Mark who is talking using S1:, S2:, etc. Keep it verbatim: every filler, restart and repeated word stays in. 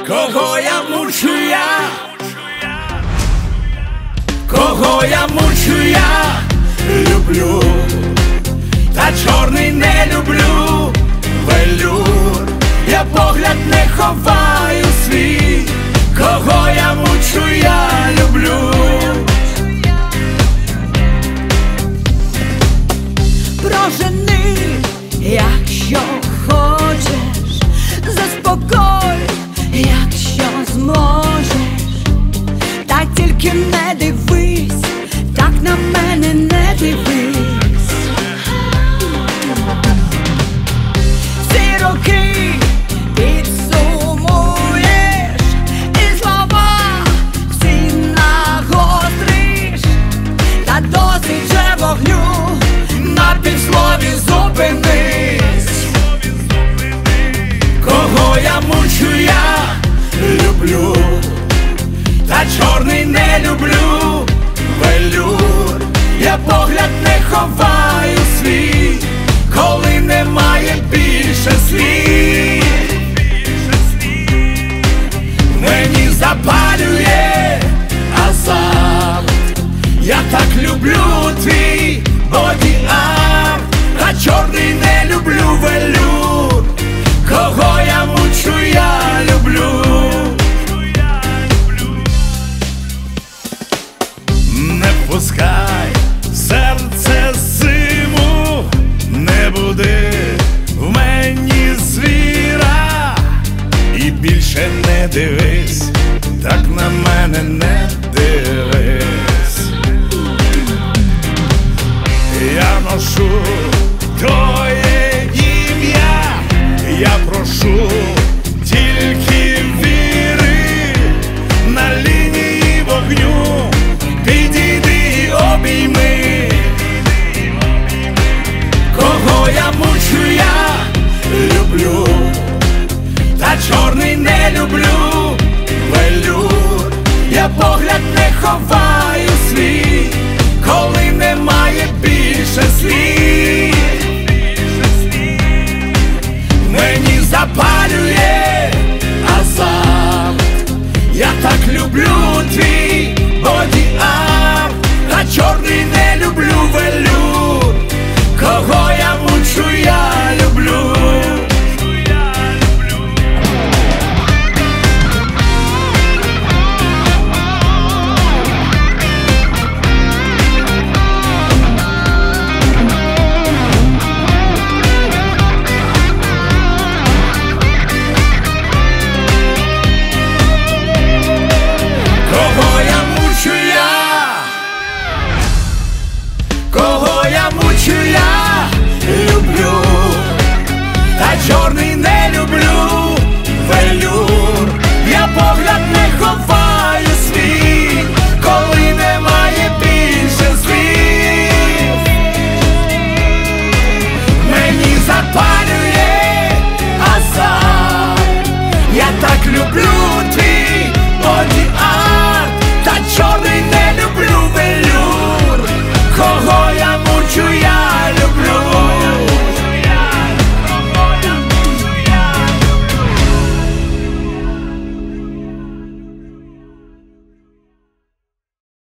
S1: Кого я мучу я, кого я мучу я, люблю, та чорний не люблю, велюр, я погляд не ховаю свій, кого я мучу я, люблю.
S2: Прожени, якщо хочеш, заспокой, якщо зможеш, та тільки не дивись, так на мене не дивись. Всі роки підсумуєш, і слова всі нагостриш, та досить же вогню, на півслові зупинись.
S1: Кого я мучу я, люблю, та чорний не люблю, велюр, я погляд не ховаю свій, коли немає більше слів. Мені запалює азарт, я так люблю твій боді-арт, а чорний не люблю, велюр, кого я мучу я, люблю. Не впускай в серце зиму, не буди в мені звіра, і більше не дивись, так на мене не дивись. Я ношу